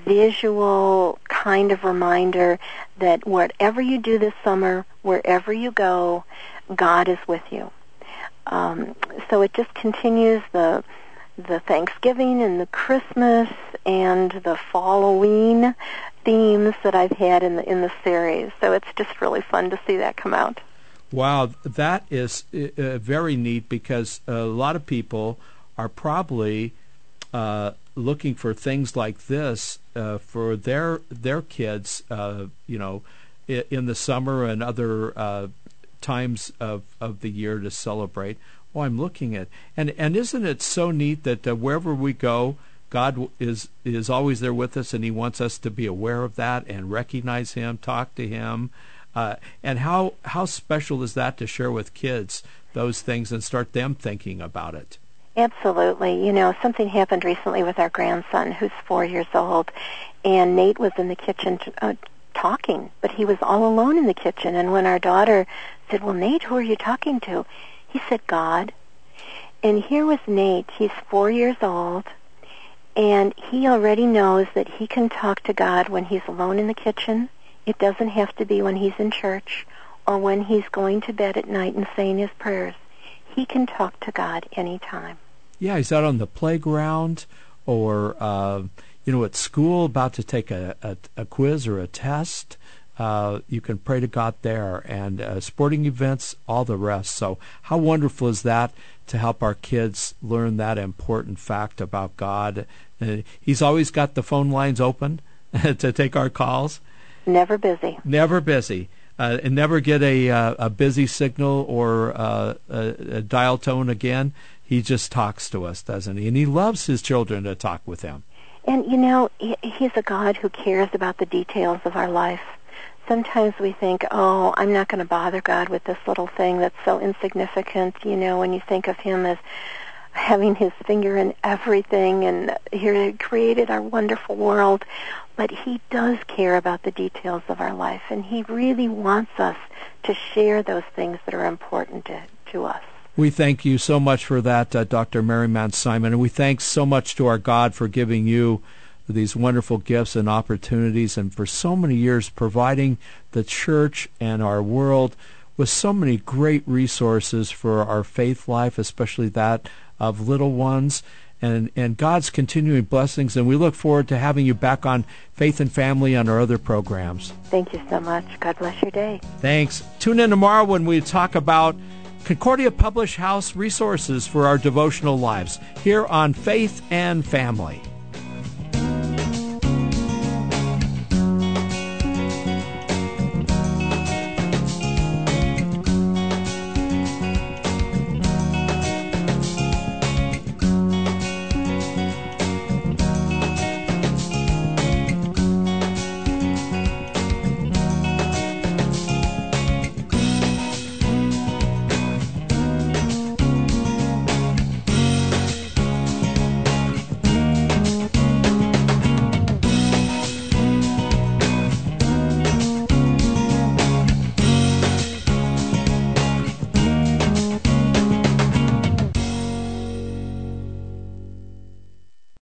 Speaker 2: visual kind of reminder that whatever you do this summer, wherever you go, God is with you. Um, so it just continues the the Thanksgiving and the Christmas and the Halloween themes that I've had in the in the series. So it's just really fun to see that come out.
Speaker 1: Wow, that is uh, very neat, because a lot of people are probably uh, looking for things like this uh, for their their kids, uh, you know, in the summer and other uh, times of, of the year to celebrate. Oh, I'm looking at, and and isn't it so neat that uh, wherever we go, God is is always there with us, and He wants us to be aware of that and recognize Him, talk to Him. Uh, and how how special is that to share with kids those things and start them thinking about it?
Speaker 2: Absolutely. You know, something happened recently with our grandson, who's four years old, and Nate was in the kitchen t- uh, talking, but he was all alone in the kitchen. And when our daughter said, "Well, Nate, who are you talking to?" he said, "God." And here was Nate. He's four years old, and he already knows that he can talk to God when he's alone in the kitchen. It doesn't have to be when he's in church or when he's going to bed at night and saying his prayers. He can talk to God anytime.
Speaker 1: Yeah, he's out on the playground or, uh, you know, at school about to take a, a, a quiz or a test. Uh, you can pray to God there, and uh, sporting events, all the rest. So how wonderful is that to help our kids learn that important fact about God? Uh, he's always got the phone lines open to take our calls.
Speaker 2: Never busy.
Speaker 1: Never busy. Uh, and never get a uh, a busy signal or uh, a, a dial tone again. He just talks to us, doesn't he? And he loves his children to talk with him.
Speaker 2: And, you know, he, he's a God who cares about the details of our life. Sometimes we think, oh, I'm not going to bother God with this little thing that's so insignificant, you know, when you think of him as having his finger in everything, and he created our wonderful world. But he does care about the details of our life, and he really wants us to share those things that are important to, to us.
Speaker 1: We thank you so much for that, uh, Doctor Mary Mount Simon, and we thank so much to our God for giving you these wonderful gifts and opportunities, and for so many years providing the church and our world with so many great resources for our faith life, especially that of little ones. And, and God's continuing blessings, and we look forward to having you back on Faith and Family on our other programs.
Speaker 2: Thank you so much. God bless your day.
Speaker 1: Thanks. Tune in tomorrow when we talk about Concordia Publish House resources for our devotional lives here on Faith and Family.